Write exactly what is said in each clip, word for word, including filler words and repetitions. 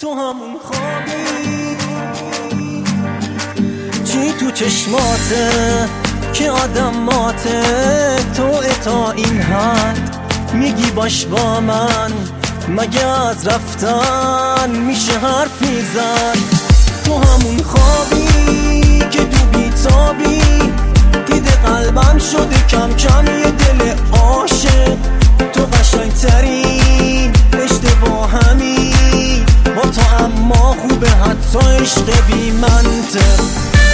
تو همون خوابی چی تو چشماته که آدم ماته، تو تا این حد میگی باش با من، مگه از رفتن میشه حرفی زد؟ تو همون خوابی که تو بیتابی، دیده قلبم شده کم کم یه دل عاشق، تو قشنگ ترین اشتباهمی با تو، اما خوبه حتی عشق بی منطق.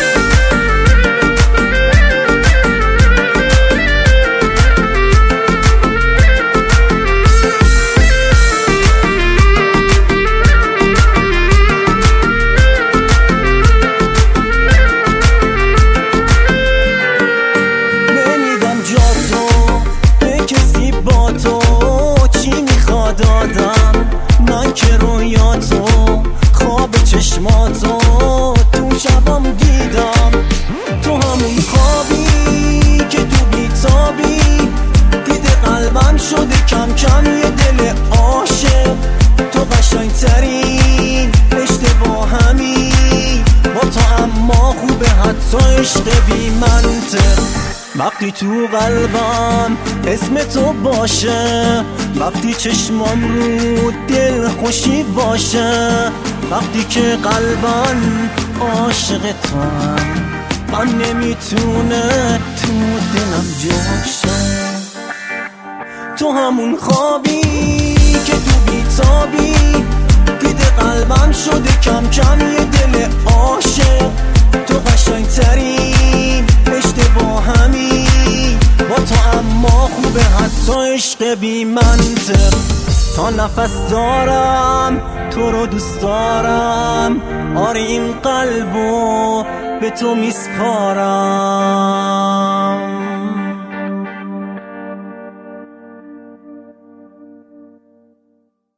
دادم من که رویاتو، خواب چشماتو تو شبم دیدم. تو همون خوابی که تو بیتابی، دیده قلبم شده کم کم یه دل عاشق، تو قشنگ ترین اشتباهمی با تو، اما خوبه حتی عشق بی منطق. وقتی تو قلبم اسم تو باشه، وقتی چشمام رو دل خوشی باشه، وقتی که قلبم عاشق تو هم، من نمیتونه تو دلم جاشه. تو همون خوابی که تو بیتابی، دیده قلبم شده کم کم یه دل عاشق، تو قشنگ ترین اشتباهمی با تو، اما خوبه حتی عشق بی منطق. تا نفس دارم تو رو دوست دارم، آره این قلبو به تو میسپارم.